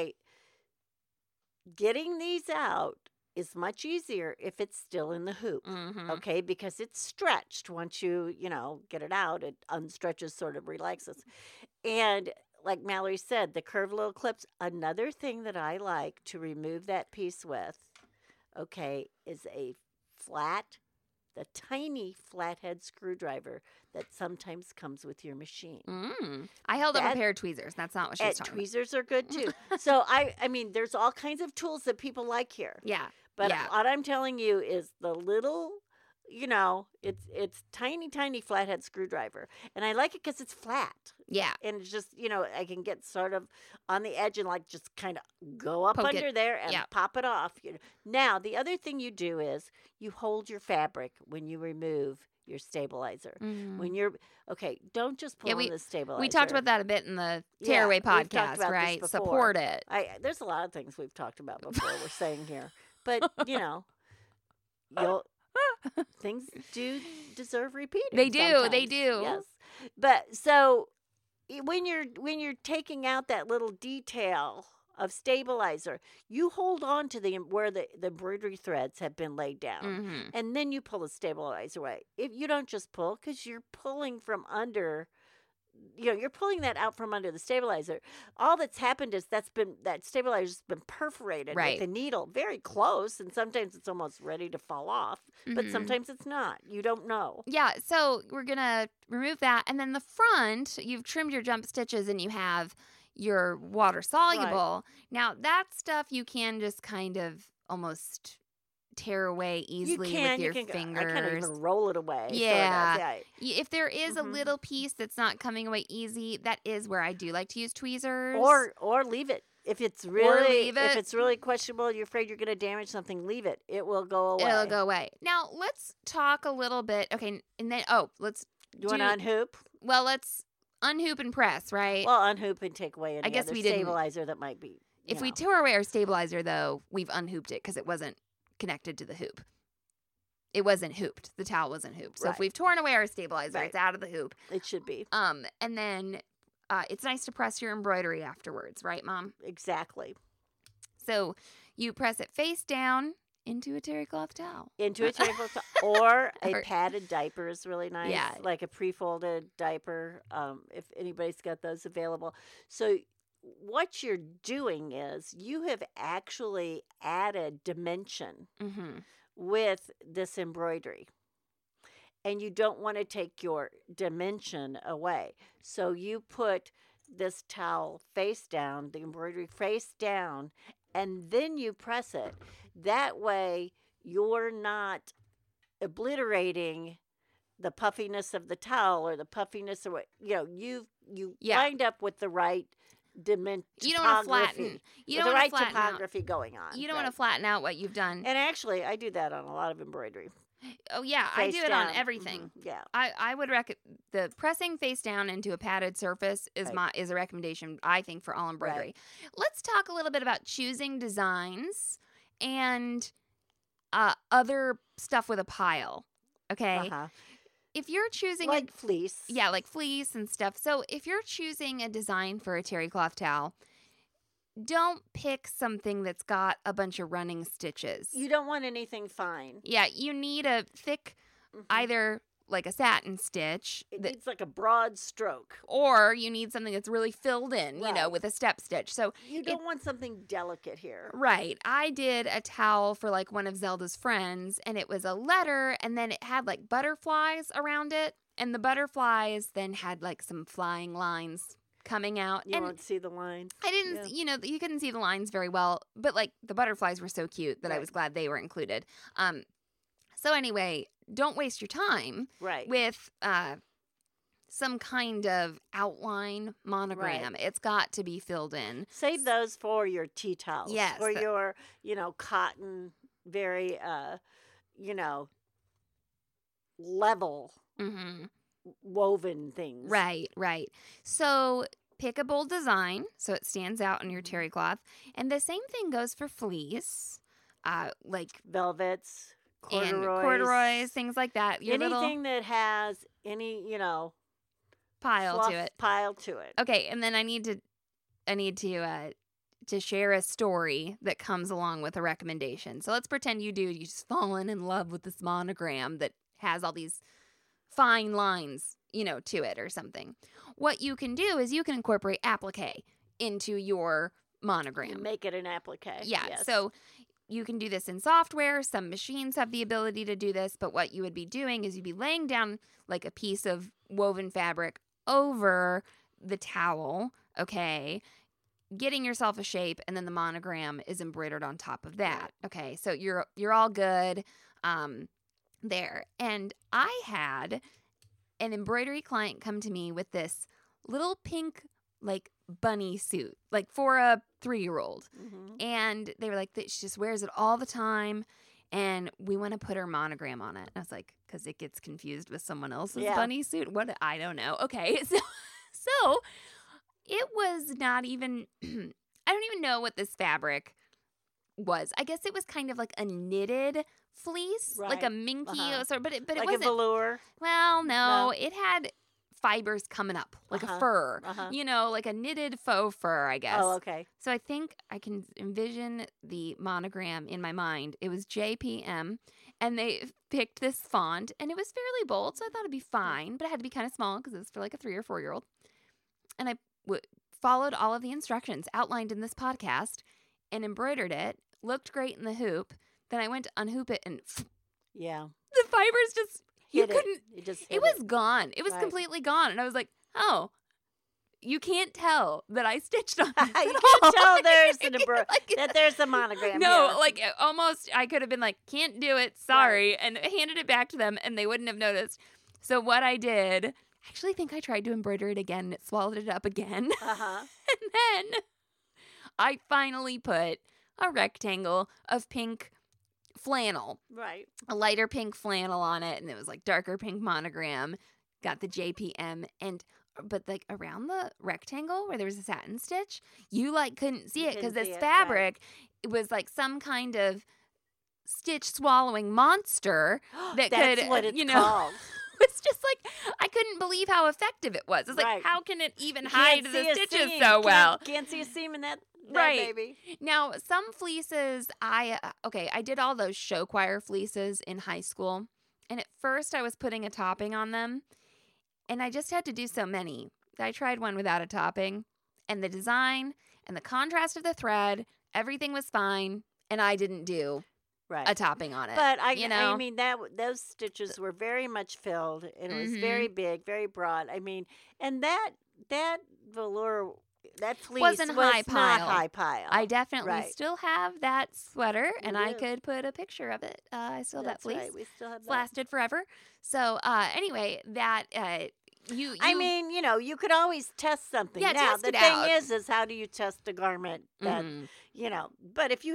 getting these out is much easier if it's still in the hoop, okay? Because it's stretched. Once you, get it out, it unstretches, sort of relaxes. And like Mallory said, the curved little clips, another thing that I like to remove that piece with, is a flat the tiny flathead screwdriver that sometimes comes with your machine. I held up a pair of tweezers. That's not what she was talking tweezers are good too. So I mean, there's all kinds of tools that people like here. Yeah. But what I'm telling you is the little, it's tiny flathead screwdriver. And I like it because it's flat. Yeah. And it's just, I can get sort of on the edge and like just kind of go up under there and pop it off. Now, the other thing you do is you hold your fabric when you remove your stabilizer. When you're don't just pull on the stabilizer. We talked about that a bit in the Tearaway podcast, right? Support it. There's a lot of things we've talked about before we're saying here. But, things do deserve repeating. They do. Sometimes. They do. Yes. But so when you're taking out that little detail of stabilizer, you hold on to where the embroidery threads have been laid down, and then you pull the stabilizer away. If you don't just pull, because you're pulling from under, you're pulling that out from under the stabilizer. All that's happened is that stabilizer's been perforated with a needle very close, and sometimes it's almost ready to fall off, but sometimes it's not. You don't know. Yeah, so we're gonna remove that, and then the front, you've trimmed your jump stitches, and you have your water soluble. Right. Now that stuff you can just kind of almost tear away easily with your fingers. I can't even roll it away. Yeah. Sort of. If there is a little piece that's not coming away easy, that is where I do like to use tweezers. Or leave it. If it's really questionable, you're afraid you're going to damage something, leave it. It will go away. It'll go away. Now let's talk a little bit. Okay, and then let's. You want to unhoop? Well, let's unhoop and press, right? Well, unhoop and take away any other stabilizer that might be. If we tore away our stabilizer, though, we've unhooped it because it wasn't connected to the hoop. It wasn't hooped. The towel wasn't hooped. So if we've torn away our stabilizer, it's out of the hoop. It should be. And then it's nice to press your embroidery afterwards, right, Mom? Exactly. So you press it face down into a terry cloth towel. Into a terry cloth towel. Or a padded diaper is really nice. Yeah. Like a pre-folded diaper, if anybody's got those available. So what you're doing is you have actually added dimension with this embroidery. And you don't want to take your dimension away. So you put this towel face down, the embroidery face down, and then you press it. That way, you're not obliterating the puffiness of the towel or the puffiness of what, you wind up with the right dimension. You don't want to flatten. You don't want to flatten topography going on. You don't want to flatten out what you've done. And actually, I do that on a lot of embroidery. Oh, yeah. I do it on everything. Yeah. I would recommend the pressing face down into a padded surface is a recommendation, I think, for all embroidery. Right. Let's talk a little bit about choosing designs and other stuff with a pile. Okay. If you're choosing fleece. Yeah, like fleece and stuff. So if you're choosing a design for a terry cloth towel, don't pick something that's got a bunch of running stitches. You don't want anything fine. Yeah, you need a thick, either like a satin stitch. It needs like a broad stroke. Or you need something that's really filled in, with a step stitch. So you don't want something delicate here. Right. I did a towel for like one of Zelda's friends, and it was a letter, and then it had like butterflies around it. And the butterflies then had like some flying lines coming out. You won't see the lines. I didn't, you couldn't see the lines very well, but like the butterflies were so cute that I was glad they were included. So anyway, don't waste your time with some kind of outline monogram. Right. It's got to be filled in. Save those for your tea towels. Yes. For your, cotton, very, level woven things. Right. So pick a bold design so it stands out on your terry cloth. And the same thing goes for fluff, like velvets, corduroys, things like that. Anything that has any, pile to it. Okay, and then I need to share a story that comes along with a recommendation. So let's pretend you just fallen in love with this monogram that has all these fine lines, to it or something. What you can do is you can incorporate applique into your monogram. Make it an applique. Yeah. Yes. So you can do this in software. Some machines have the ability to do this, but what you would be doing is you'd be laying down like a piece of woven fabric over the towel, okay, getting yourself a shape, and then the monogram is embroidered on top of that. Okay, so you're all good there. And I had an embroidery client come to me with this little pink like bunny suit, like for a 3-year-old. Mm-hmm. And they were like, she just wears it all the time. And we want to put her monogram on it. And I was like, because it gets confused with someone else's bunny suit. What? I don't know. Okay. So it was not even, I don't even know what this fabric was. I guess it was kind of like a knitted fleece, like a minky, but it like wasn't. A velour? Well, no. It had fibers coming up, like a fur, like a knitted faux fur, I guess. Oh, okay. So I think I can envision the monogram in my mind. It was JPM, and they picked this font, and it was fairly bold, so I thought it'd be fine, but it had to be kind of small because it was for like a 3 or 4-year-old. And I followed all of the instructions outlined in this podcast and embroidered it. Looked great in the hoop. Then I went to unhoop it, and the fibers just... It was gone. It was completely gone. And I was like, oh, you can't tell that I stitched on this You can't tell there's that there's a monogram. No, like almost I could have been like, can't do it. Sorry. Right. And handed it back to them and they wouldn't have noticed. So what I did, I actually think I tried to embroider it again and it swallowed it up again. And then I finally put a rectangle of pink flannel, a lighter pink flannel on it, and it was like darker pink monogram. Got the JPM, but like around the rectangle where there was a satin stitch, you like couldn't see it because this fabric, it was like some kind of stitch swallowing monster that That's could, what it's called. It's just like I couldn't believe how effective it was. It's like how can it even hide the stitches so well? Can't see a seam in that. Baby. Now, some fleeces, I did all those show choir fleeces in high school. And at first I was putting a topping on them. And I just had to do so many. I tried one without a topping. And the design and the contrast of the thread, everything was fine. And I didn't do a topping on it. But I mean, those stitches were very much filled. And it was very big, very broad. I mean, and that velour... That fleece wasn't high pile. I definitely still have that sweater, and I could put a picture of it. I still have that fleece. Right. We still have that. Lasted forever. So anyway, that you. I mean, you could always test something. Yeah, now test the it thing out. is how do you test a garment that But if you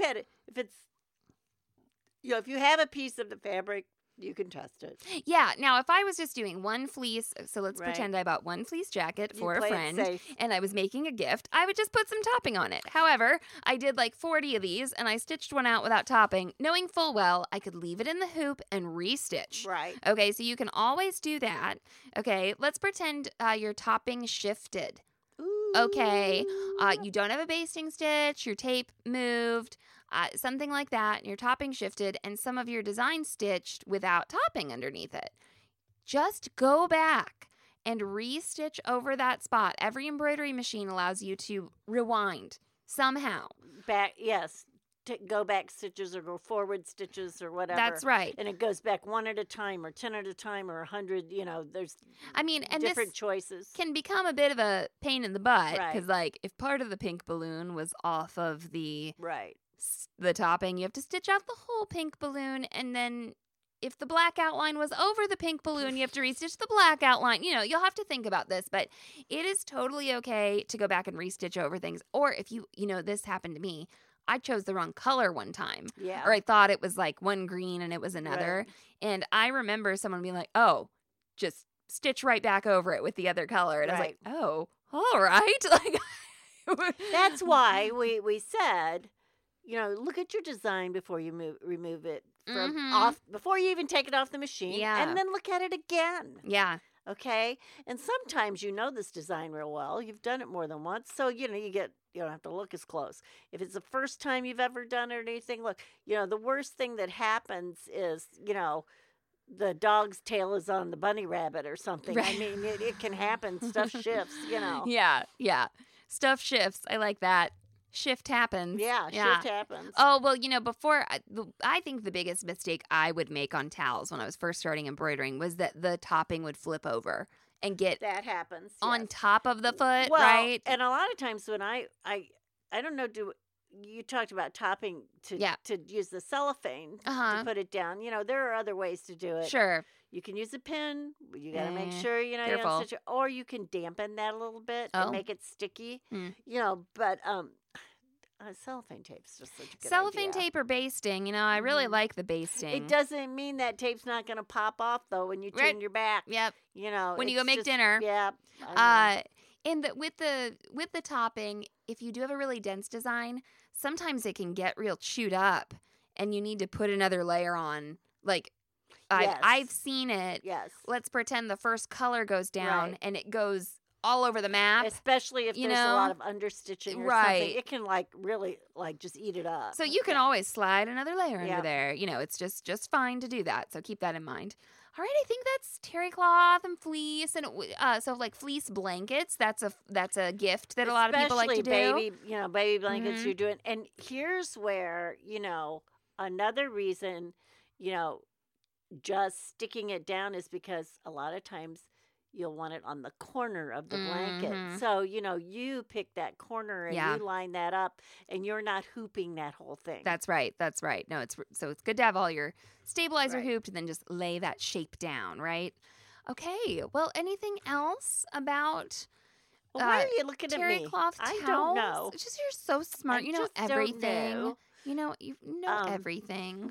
have a piece of the fabric. You can test it. Yeah. Now, if I was just doing one fleece, so let's pretend I bought one fleece jacket for a friend and I was making a gift, I would just put some topping on it. However, I did like 40 of these and I stitched one out without topping, knowing full well I could leave it in the hoop and restitch. Right. Okay. So you can always do that. Okay. Let's pretend your topping shifted. Ooh. Okay. You don't have a basting stitch, your tape moved. Something like that, and your topping shifted, and some of your design stitched without topping underneath it. Just go back and restitch over that spot. Every embroidery machine allows you to rewind somehow. Go back stitches or go forward stitches or whatever. That's right. And it goes back 1 at a time or 10 at a time or 100, there's and different choices. Can become a bit of a pain in the butt because like if part of the pink balloon was off of the topping, you have to stitch out the whole pink balloon, and then if the black outline was over the pink balloon, you have to restitch the black outline. You'll have to think about this, but it is totally okay to go back and restitch over things. Or if this happened to me, I chose the wrong color one time. Yeah. Or I thought it was like one green and it was another. Right. And I remember someone being like, oh, just stitch right back over it with the other color. And I was like, oh, all right. Like that's why we said, look at your design before you remove it from off, before you even take it off the machine. Yeah. And then look at it again. Yeah. Okay. And sometimes this design real well. You've done it more than once. So, you don't have to look as close. If it's the first time you've ever done it or anything, look, the worst thing that happens is, the dog's tail is on the bunny rabbit or something. Right. I mean, it can happen. Stuff shifts, Yeah. Yeah. Stuff shifts. I like that. shift happens. Yeah, shift happens. Oh, well, before, I think the biggest mistake I would make on towels when I was first starting embroidering was that the topping would flip over and get that happens on top of the foot, well, right? And a lot of times when I don't know, you talked about topping to use the cellophane to put it down. There are other ways to do it. Sure. You can use a pin. You got to make sure, careful. Or you can dampen that a little bit and make it sticky. But cellophane tape is just such a good cellophane idea. tape or basting. I really like the basting. It doesn't mean that tape's not going to pop off, though, when you turn your back. Yep. When you go make just, dinner. Yeah. And with the topping, if you do have a really dense design, sometimes it can get real chewed up, and you need to put another layer on. Like, I've seen it. Yes. Let's pretend the first color goes down, and it goes all over the map. Especially if there's a lot of understitching or something. It can, really, just eat it up. So you can always slide another layer under there. It's just fine to do that. So keep that in mind. All right, I think that's terry cloth and fleece, and so fleece blankets. That's a gift that a lot of people like to do. Baby blankets. You're doing, and here's where another reason, just sticking it down is because a lot of times you'll want it on the corner of the blanket. So, you pick that corner and you line that up, and you're not hooping that whole thing. That's right. No, it's good to have all your stabilizer hooped and then just lay that shape down, right? Okay. Well, anything else about why are you looking terry at me? cloth towels? I don't know. It's just you're so smart. You know everything. You know everything.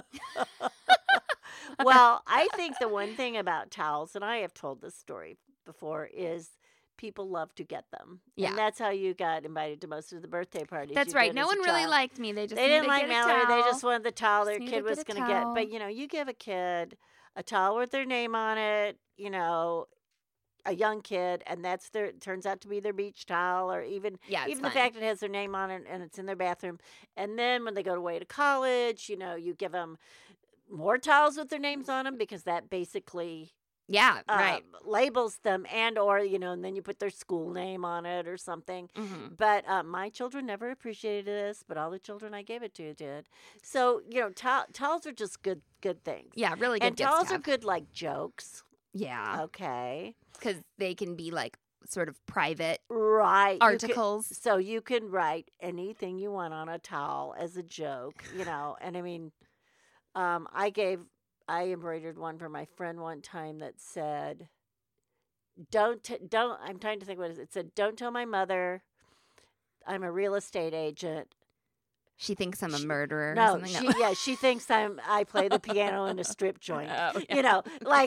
Well, I think the one thing about towels, and I have told this story before, is people love to get them. Yeah. And that's how you got invited to most of the birthday parties. That's right. No one really liked me. They didn't like Mallory. They just wanted the towel their kid was going to get. But, you give a kid a towel with their name on it, a young kid, and turns out to be their beach towel, or even the fact it has their name on it and it's in their bathroom. And then when they go away to college, you give them more towels with their names on them, because that basically labels them, and and then you put their school name on it or something. But my children never appreciated this, but all the children I gave it to did. So towels are just good things. Yeah, really good. And towels are good like jokes. Yeah. Okay. Because they can be sort of private articles. So you can write anything you want on a towel as a joke, and I mean, I embroidered one for my friend one time that said, don't, I'm trying to think what it is. It said, "Don't tell my mother I'm a real estate agent. She thinks I'm a murderer. No, or something. she thinks I play the piano in a strip joint. Oh, yeah.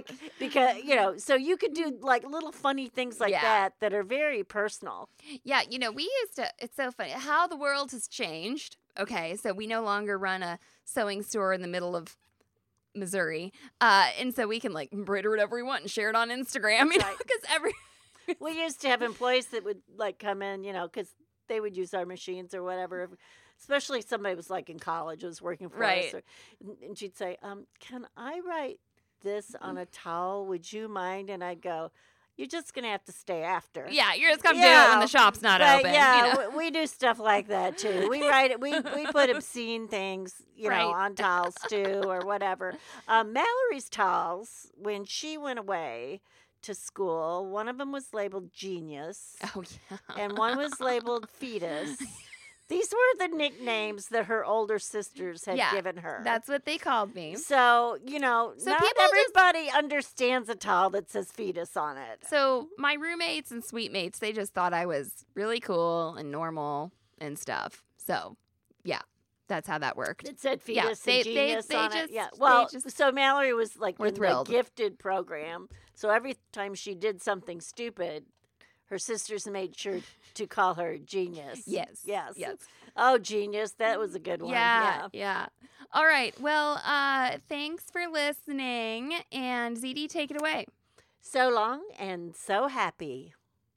Because so you could do little funny things like that are very personal. Yeah, we used to. It's so funny how the world has changed. Okay, so we no longer run a sewing store in the middle of Missouri, and so we can embroider whatever we want and share it on Instagram. Because we used to have employees that would come in, because they would use our machines or whatever. Especially if somebody was in college, was working for us, and she'd say, "Can I write this on a towel? Would you mind?" And I'd go, "You're just gonna have to stay after." Yeah, you're just gonna do it when the shop's not open. Yeah, we do stuff like that too. We write it. We put obscene things, on towels too, or whatever. Mallory's towels, when she went away to school, one of them was labeled Genius. Oh yeah, and one was labeled Fetus. These were the nicknames that her older sisters had given her. That's what they called me. So, not everybody understands a towel that says fetus on it. So my roommates and suite mates, they just thought I was really cool and normal and stuff. So, yeah, that's how that worked. It said fetus and genius on it. Yeah. Well, so Mallory was in thrilled. the gifted program. So every time she did something stupid, her sisters made sure to call her Genius. Yes. Oh, Genius. That was a good one. Yeah. All right. Well, thanks for listening. And ZD, take it away. So long and so happy.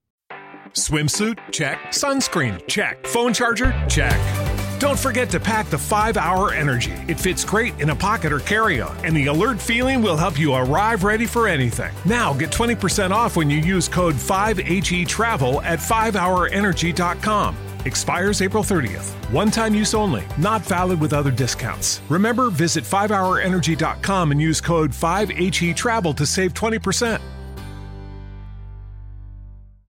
Swimsuit? Check. Sunscreen? Check. Phone charger? Check. Don't forget to pack the 5-Hour Energy. It fits great in a pocket or carry-on, and the alert feeling will help you arrive ready for anything. Now get 20% off when you use code 5HETRAVEL at 5hourenergy.com. Expires April 30th. One-time use only. Not valid with other discounts. Remember, visit 5hourenergy.com and use code 5HETRAVEL to save 20%.